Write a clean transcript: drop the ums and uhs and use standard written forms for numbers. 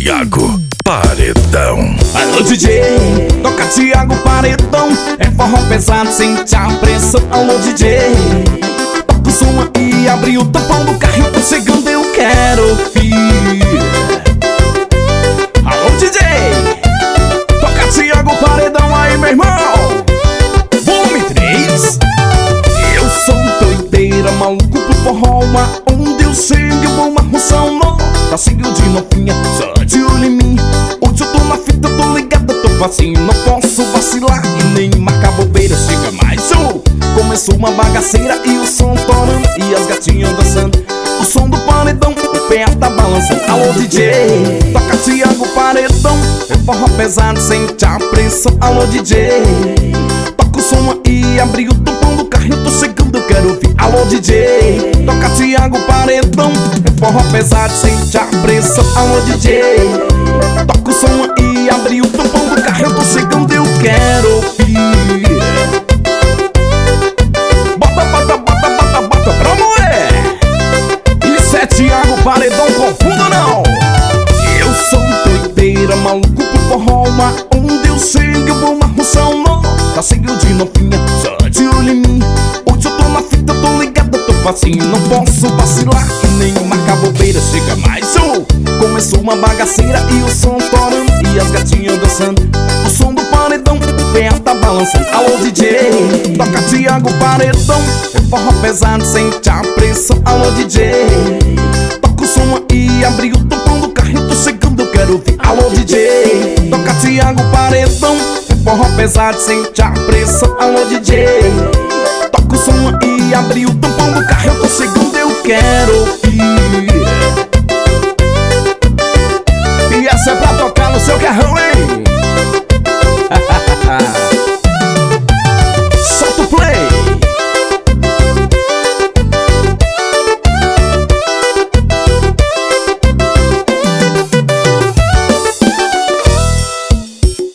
Thiago Paredão. Alô DJ, toca Thiago Paredão. É forró pesado, sente a pressão. Alô DJ, toca o som aí, abre o tampão do carro. Eu tô chegando, eu quero ouvir. Alô DJ, toca Thiago Paredão aí, meu irmão. Volume 3. Eu sou doideira, maluco pro forró, onde eu chego eu vou uma rução nova. Tá seguindo de novinha, só de olho em mim. Hoje eu tô na fita, tô ligada, tô facinho. Não posso vacilar e nem marcar bobeira. Chega mais um, começou uma bagaceira e o som torando e as gatinhas dançando. O som do paredão, o pé tá balançando. Alô DJ, toca Thiago Paredão. É forró pesado, sente a pressão. Alô DJ, toca o som aí, abre o tampão do carro. Eu tô chegando, eu quero ouvir. Alô DJ, toca Thiago Paredão. É forró pesado, sente a pressão. Alô DJ, toca o som aí, abre o tampão do carro. Eu tô chegando, eu quero ouvir. Bota, bota, bota, bota, bota pra moer. Isso é Thiago Paredão, confunda não. Eu sou doideira, maluco pro forró, onde eu chego eu vou uma rução nova. Tá seguindo de novinha, só de olho em mim. Hoje eu tô na fita, tô ligada, tô facinho. Não posso vacilar e nem marcar bobeira. Chega mais um, começou uma bagaceira e o som torando e as gatinhas dançando. O som do paredão, o pé tá balançando. Alô DJ, toca Thiago Paredão. É forró pesado, sente a pressão. Alô DJ, toca o som aí, abre o tampão do carro. Eu tô chegando, eu quero ouvir. Alô DJ, toca Thiago Paredão. É forró pesado, sente a pressão. Alô DJ, toca o som aí, abre o tampão do carro. Eu tô chegando, eu quero ouvir. E essa é pra tocar no seu carrão, hein?